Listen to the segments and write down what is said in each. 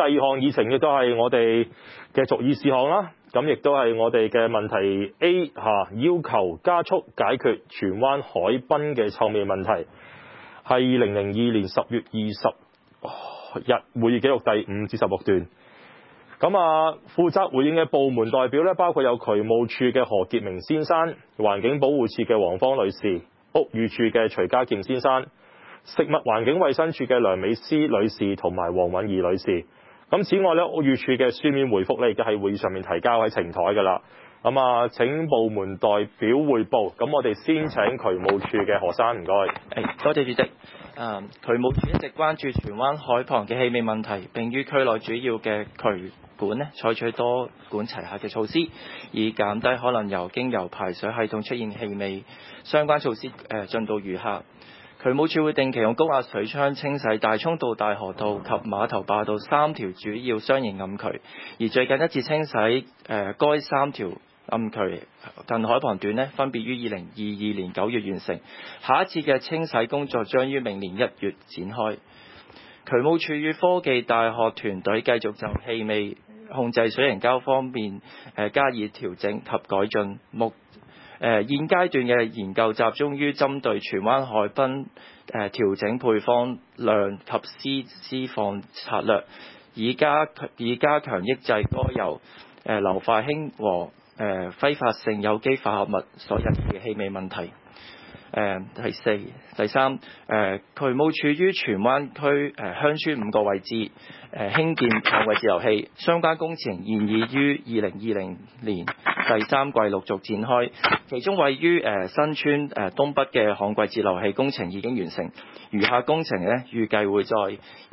第二項議程亦都係我哋嘅續議事項啦。咁亦都係我哋嘅問題 A 要求加速解決荃灣海濱嘅臭味問題，係2002年10月20日會議記錄第5至16段。咁負責回應嘅部門代表咧，包括有渠務處嘅何潔明先生、環境保護處嘅黃芳女士、屋宇署嘅徐家健先生、食物環境衛生署嘅梁美詩女士同埋黃韻儀女士。咁此外咧，屋宇署嘅書面回覆咧，亦都喺會議上面提交喺呈台㗎啦。請部門代表匯報。咁我哋先請渠務處嘅何生，唔該。 多謝主席。渠務處一直關注荃灣海旁嘅氣味問題，並於區內主要嘅渠管採取多管齊下嘅措施，以減低可能由經由排水系統出現氣味。相關措施進度如下。渠務處會定期用高壓水槍清洗大涌道、大河道及碼頭壩道3條主要雙型暗渠，而最近一次清洗該3條暗渠近海旁段分別於2022年9月完成，下一次嘅清洗工作將於明年1月展開。渠務處與科技大學團隊繼續就氣味控制水凝膠方面加以調整及改進。現階段嘅研究集中於針對荃灣海濱調整配方量及施放策略，以加強抑制該由硫化氫和揮發性有機化合物所引起嘅氣味問題。第三，渠務處於荃灣區鄉村5個位置興建旱季截流器，相關工程現已於2020年第3季陸續展開，其中位於新村東北嘅旱季截流器工程已經完成，餘下工程預計會在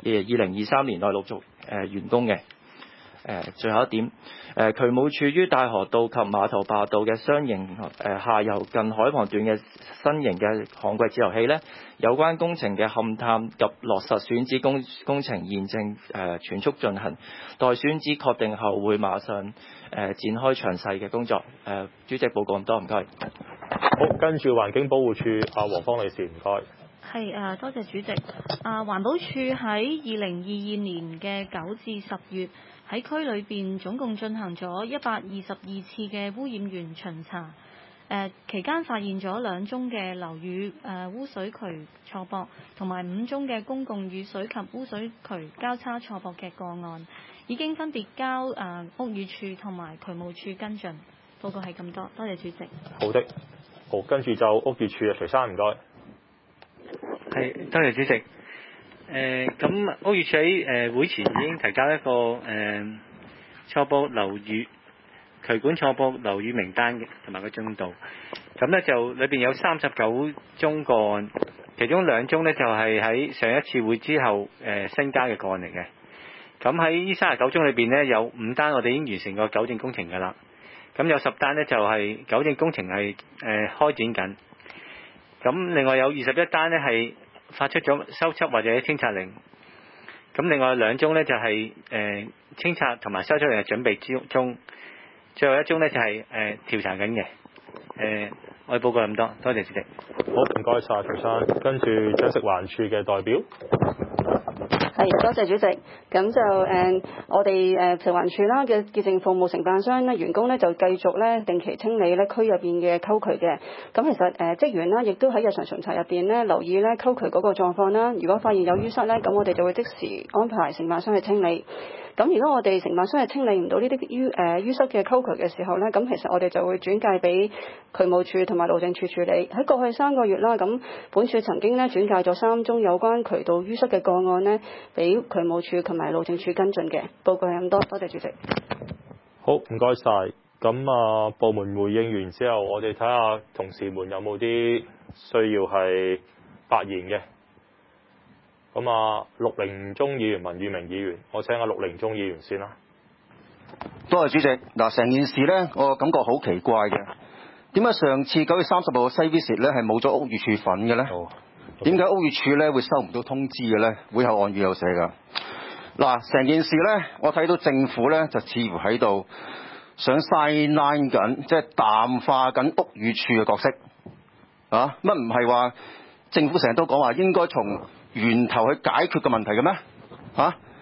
2023年內陸續完工嘅。最後一點，渠務處於大河道及碼頭壩道嘅雙型下游近海旁段嘅新型嘅旱季截流器有關工程嘅勘探及落實選址工程現正全速進行，待選址確定後會馬上展開詳細嘅工作。主席報告咁多，唔該。 好，跟住環境保護處黃芳女士，唔該。 係多謝主席。環保署喺2022年嘅9至10月喺區裏邊總共進行咗122次嘅污染源巡查，期間發現咗2宗嘅樓宇污水渠錯駁，同埋5宗嘅公共雨水及污水渠交叉錯駁嘅個案，已經分別交屋宇署同埋渠務處跟進。報告係咁多，多謝主席。 好的，好，跟住就屋宇署徐生，唔該。 係，多謝主席。咁屋宇署喺會前已經提交一個初步樓宇渠管錯駁樓宇名單嘅同埋個進度。咁就裏邊有39宗個案，其中2宗就係喺上一次會之後新加嘅個案嚟嘅。咁喺呢39宗裏邊有5單我哋已經完成過糾正工程㗎啦。咁有10單就係糾正工程係開展緊。咁另外有21單係發出咗修葺或者清拆令。咁另外2宗就係清拆同埋修葺令嘅準備中，最後1宗就係調查緊嘅。我哋報告咁多，多謝主席。 好，唔該晒徐生。跟住長食環署嘅代表。 係，多謝主席。咁就我哋食環署啦嘅潔淨服務承辦商員工就繼續定期清理區入邊嘅溝渠嘅。咁其實職員啦亦都喺日常巡查入邊留意溝渠嗰個狀況啦。如果發現有淤塞咁我哋就會即時安排承辦商去清理。咁如果我哋承辦商係清理唔到呢啲淤塞嘅溝渠嘅時候咁其實我哋就會轉介俾渠務處同埋路政署處理。喺過去3個月啦，咁本署曾經轉介咗3宗有關渠道淤塞嘅個案俾渠務處同埋路政署跟進嘅。報告係咁多，多謝主席。 好，唔該晒。咁部門回應完之後，我哋睇下同事們有冇啲需要係發言嘅。咁陸凌忠議員、文裕明議員，我請陸凌忠議員先啦。 多謝主席。嗱，成件事我感覺好奇怪嘅。點解上次9月30號嘅西 visit 係冇咗屋宇署份嘅呢？點解屋宇署會收唔到通知嘅呢？會後按語有寫㗎。嗱，成件事我睇到政府就似乎喺度想 sideline 緊，即係淡化緊屋宇署嘅角色。乜唔係話政府成日都講話應該從源頭去解決嘅問題嘅咩？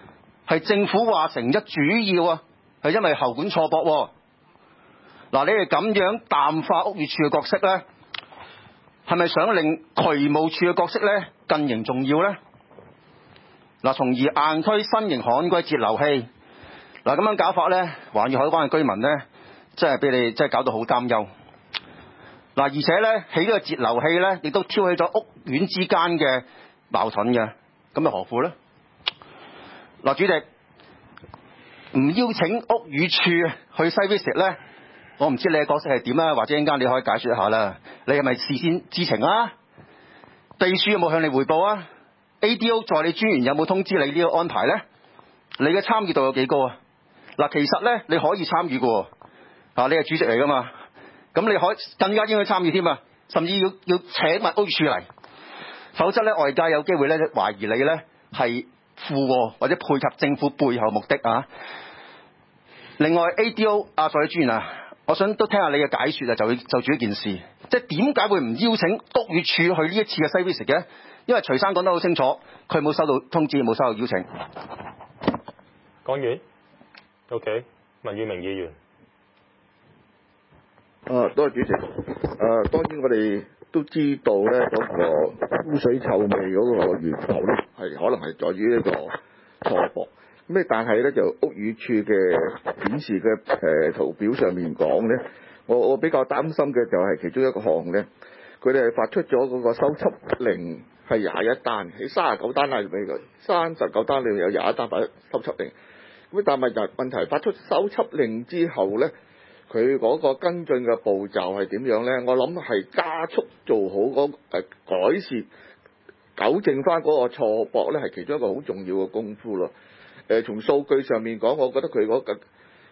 係政府話成一主要啊，係因為喉管錯駁喎。嗱，你哋咁樣淡化屋宇署嘅角色咧，係咪想令渠務署嘅角色咧更形重要咧？嗱，從而硬推新型旱季截流器，嗱咁樣搞法咧，環宇海灣嘅居民咧，真係俾你真係搞到好擔憂。嗱，而且咧起呢個截流器咧，亦都挑起咗屋苑之間嘅矛盾嘅，咁又何苦咧？嗱，主席唔邀請屋宇署去 site visit 咧，我唔知你嘅角色係點啦，或者陣間你可以解説一下啦。你係咪事先知情啊？秘書有冇向你匯報啊？ ADO 助理專員有冇通知你呢個安排呢？你嘅參與度有幾高啊？嗱，其實呢，你可以參與嘅喎，你係主席嚟噶嘛，咁你可以更加應該參與添啊，甚至要請埋屋宇署嚟，否則呢，外界有機會呢懷疑你呢係附和或者配合政府背後目的啊。另外 ADO 助理專員啊，我想都聽下你嘅解説啊，就住呢件事，即係點解會唔邀請屋宇署去呢一次嘅 site visit 嘅？因為徐生講得好清楚，佢冇收到通知，冇收到邀請。 講完 ，OK， 文裕明議員。 多謝主席。當然我哋都知道咧，嗰個污水臭味嗰個源頭咧，係可能係在於呢個錯駁。咁但係咧就屋宇署嘅顯示嘅圖表上面講咧，我比較擔心嘅就係其中一個項咧，佢哋係發出咗嗰個收葺令。係21單，喺39單裏俾佢，39單裏面有21單發收葺令。咁但係問題發出收葺令之後咧，佢嗰個跟進嘅步驟係點樣咧？我諗係加速做好嗰改善、糾正翻嗰個錯駁咧，係其中一個好重要嘅功夫咯。從數據上面講，我覺得佢嗰個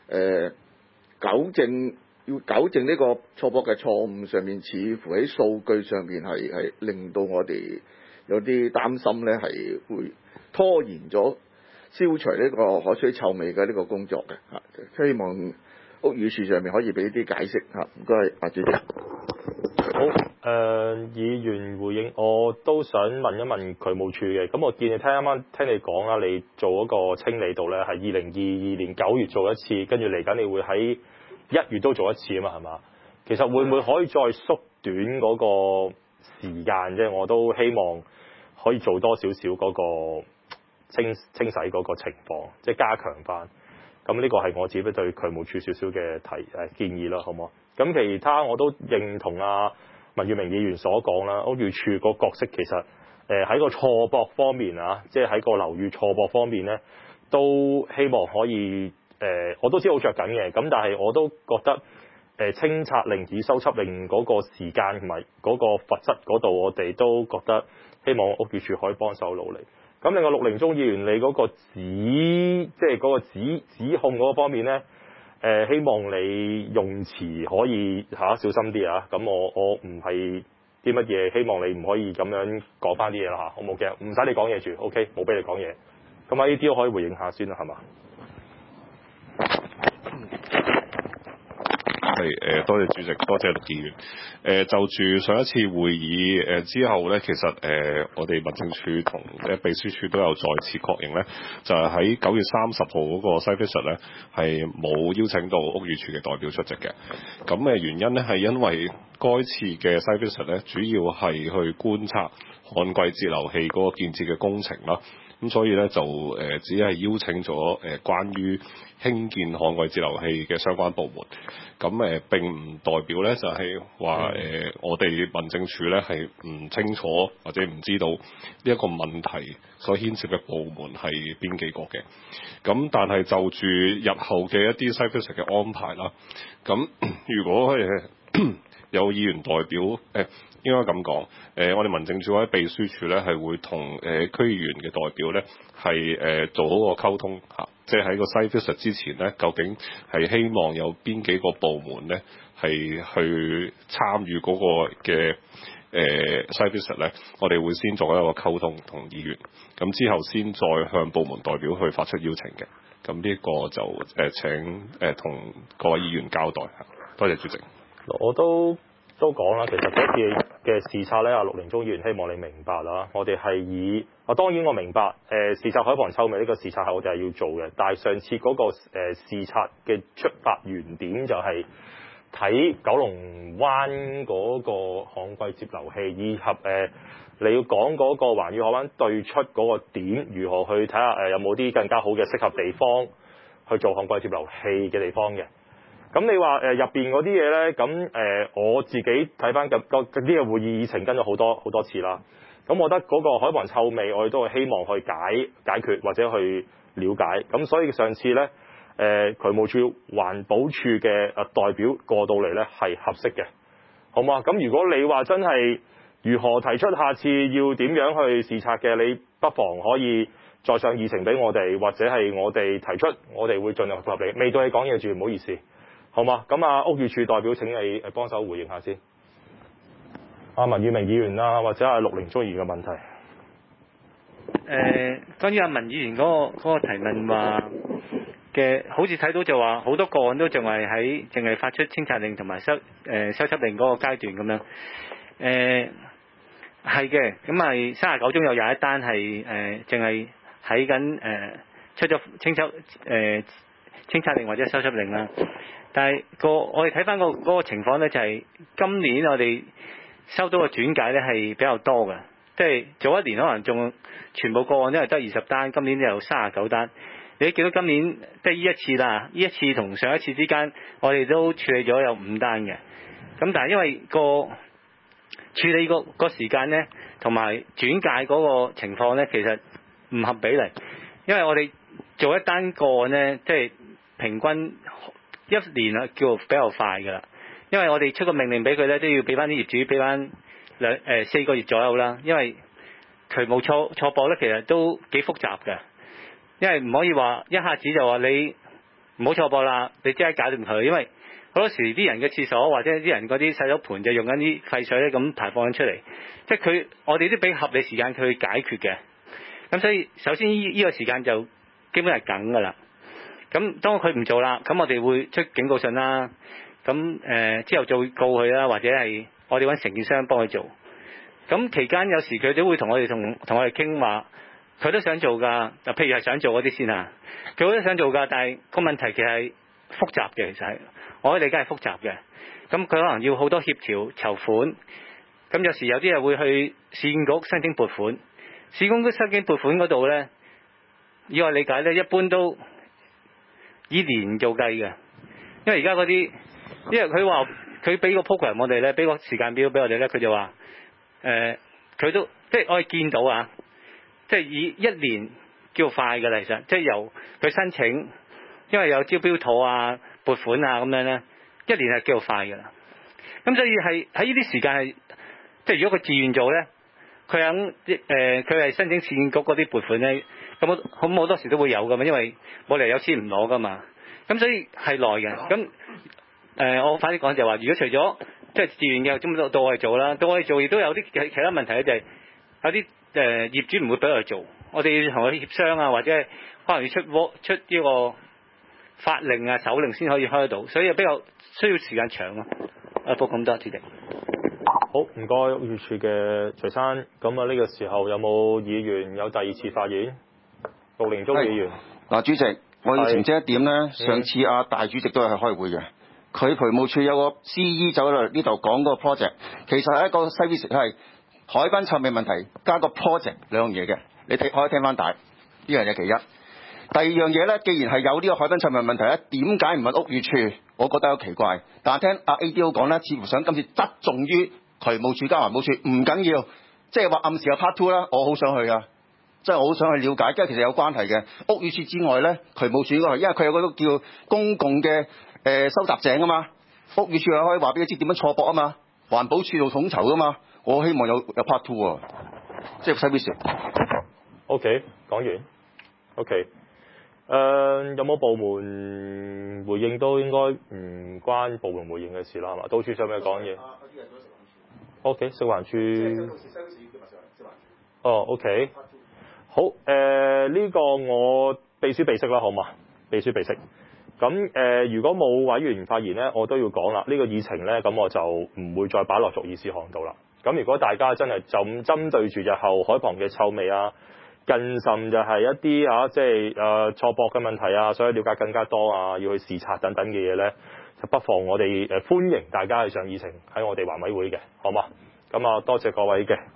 要糾正呢個錯駁嘅錯誤上面，似乎喺數據上面係令到我哋有啲擔心咧，係會拖延咗消除呢個海水臭味嘅呢個工作嘅嚇。希望屋宇署上面可以俾啲解釋嚇。唔該，主席。 好，議員回應，我都想問一問渠務署嘅。咁我見你啱啱聽你講啦，你做嗰個清理度咧係2022年9月做一次，跟住嚟緊你會喺1月都做一次啊嘛，係嘛？其實會唔會可以再縮短嗰個時間啫？我都希望可以做多少少嗰個清洗嗰個情況，即係加強翻。咁呢個係我自己對渠務署少少嘅建議啦，好唔好？咁其他我都認同文裕明議員所講啦，屋宇署個角色其實喺個錯駁方面啊，即係喺個樓宇錯駁方面咧，都希望可以我都知好着緊嘅，咁但係我都覺得清拆令以收葺令嗰個時間同埋嗰個罰則嗰度，我哋都覺得希望屋宇署可以幫手努力。咁另外陸凌忠議員你嗰個即係嗰個指控嗰個方面咧，希望你用詞可以小心啲啊。咁我唔係啲乜嘢，希望你唔可以咁樣講翻啲嘢啦嚇，好冇嘅，唔使你講嘢住 ，OK， 冇俾你講嘢。咁呢啲都可以回應下先啦，係嘛？ 係多謝主席，多謝陸議員。就住上一次會議之後咧，其實我哋民政處同秘書處都有再次確認咧，就係喺9月30號嗰個 site visit 咧係冇邀請到屋宇署嘅代表出席嘅。咁原因咧係因為該次嘅 site visit 咧主要係去觀察旱季截流器嗰個建設嘅工程啦。咁所以咧就只係邀請咗關於興建旱季截流器嘅相關部門，咁並唔代表咧就係話我哋民政處咧係唔清楚或者唔知道呢一個問題所牽涉嘅部門係邊幾個嘅。咁但係就住日後嘅一啲 site visit 嘅安排啦，咁如果有議員代表應該咁講，我哋民政處或者秘書處咧係會同區議員嘅代表咧係做好個溝通嚇，即係喺個 site visit 之前咧，究竟係希望有邊幾個部門咧係去參與嗰個嘅site visit 咧，我哋會先做一個溝通同議員，咁之後先再向部門代表去發出邀請嘅。咁呢個就請同各位議員交代嚇。多謝主席。 我都講啦，其實嗰次嘅視察咧，陸凌忠議員希望你明白啦，我哋係以當然我明白視察海旁臭味呢個視察係我哋係要做嘅，但係上次嗰個視察嘅出發原點就係睇九龍灣嗰個旱季接流器，以及你要講嗰個環宇海灣對出嗰個點，如何去睇下有冇啲更加好嘅適合地方去做旱季接流器嘅地方嘅。咁你話入邊嗰啲嘢咧，咁我自己睇翻呢個會議議程跟咗好多次啦。咁我覺得嗰個海旁臭味，我哋都係希望去解決或者去了解。咁所以上次咧，渠務署環保署嘅代表過到嚟咧係合適嘅，好嘛？咁如果你話真係如何提出下次要點樣去視察嘅，你不妨可以再上議程俾我哋，或者係我哋提出，我哋會盡量配合你。未到你講嘢住，唔好意思，好嘛？咁屋宇署代表請你幫手回應下先。文裕明議員啦，或者係陸凌忠議員嘅問題。 關於文議員嗰個提問話嘅，好似睇到就話好多個案都淨係發出清拆令同埋收葺令嗰個階段咁樣。係嘅，咁係39宗有21單係淨係喺緊出咗清拆令或者收葺令啦。但係我哋睇翻嗰個情況咧，就係今年我哋收到嘅轉介咧係比較多嘅，即係早一年可能仲全部個案都係得20單，今年有39單。你見到今年即係呢一次啦，呢一次同上一次之間，我哋都處理咗有5單嘅。咁但係因為處理個時間咧，同埋轉介嗰個情況咧，其實唔合比例。因為我哋做一單個案咧，即係平均1年啊，叫比較快㗎啦。因為我哋出個命令俾佢咧，都要俾翻啲業主俾翻4個月左右啦。因為渠務錯駁咧，其實都幾複雜嘅。因為唔可以話一下子就話你唔好錯駁啦，你即刻搞掂佢。因為好多時啲人嘅廁所或者啲人嗰啲洗手盆就用緊啲廢水咧，咁排放緊出嚟。即係我哋都俾合理時間佢去解決嘅。咁所以首先呢個時間就基本係梗㗎啦。咁當佢唔做啦，咁我哋會出警告信啦。咁之後就會告佢啦，或者係我哋揾承建商幫佢做。咁期間有時佢都會同我哋傾話，佢都想做㗎。譬如係想做嗰啲先啊，佢都想做㗎，但係個問題其實係複雜嘅，其實係我理解係複雜嘅。咁佢可能要好多協調籌款。咁有時有啲人會去市建局申請撥款，市建局申請撥款嗰度咧，以我理解咧，一般都以年做計嘅，因為而家嗰啲。因為佢話佢俾個 program 我哋咧，俾個時間表俾我哋咧，佢就話佢都即係我哋見到啊，即係以1年叫快㗎啦，其實即係由佢申請，因為有招標妥啊、撥款啊咁樣咧，1年係叫快㗎啦。咁所以係喺呢啲時間係即係如果佢自願做咧，佢係申請市建局嗰啲撥款咧，咁好多時都會有㗎嘛，因為冇理由有錢唔攞㗎嘛。咁所以係耐嘅咁。我快啲講就係話，如果除咗即係自願嘅，咁到我哋做啦，到我哋做亦都有啲其他問題咧，就係有啲業主唔會俾我哋做，我哋要同佢協商啊，或者可能要出呢個法令啊、手令先可以開得到，所以比較需要時間長咯。報咁多，主席。 好，唔該屋宇署嘅徐生。咁呢個時候有冇議員有第2次發言？陸凌忠議員。 嗱，主席，我要澄清一點咧，上次大主席都係開會嘅。佢渠務署有個 CE 走喺呢度講嗰個 project， 其實係一個 service 係海濱臭味問題加個 project 兩樣嘢嘅，你可以聽翻大呢樣嘢其一。第二樣嘢咧，既然係有呢個海濱臭味問題咧，點解唔問屋宇署？我覺得有奇怪。但係聽ADO 講咧，似乎想今次側重於渠務署加環保署，唔緊要，即係話暗示有 part 2啦。我好想去啊，即係我好想去了解，因為其實有關係嘅。屋宇署之外咧，渠務署應該係，因為佢有嗰個叫公共嘅。收集井啊嘛，屋宇署可以話俾佢知點樣錯駁啊嘛，環保署做統籌啊嘛，我希望有 part 2啊，即係 service。 OK， 講完。OK， 有冇部門回應都應該唔關部門回應嘅事啦，係嘛？到處想唔想講嘢？OK， 食環署。OK。好，呢個我秘書備悉啦，好嘛？秘書備悉。咁如果冇委員發言咧，我都要講啦。呢個議程咧，咁我就唔會再擺落逐議事項度啦。 咁如果大家真係就咁針對住日後海旁嘅臭味啊，更甚就係一啲即係錯駁嘅問題啊，所以了解更加多啊，要去視察等等嘅嘢咧，就不妨我哋歡迎大家去上議程喺我哋環委會嘅，好嘛？咁多謝各位嘅。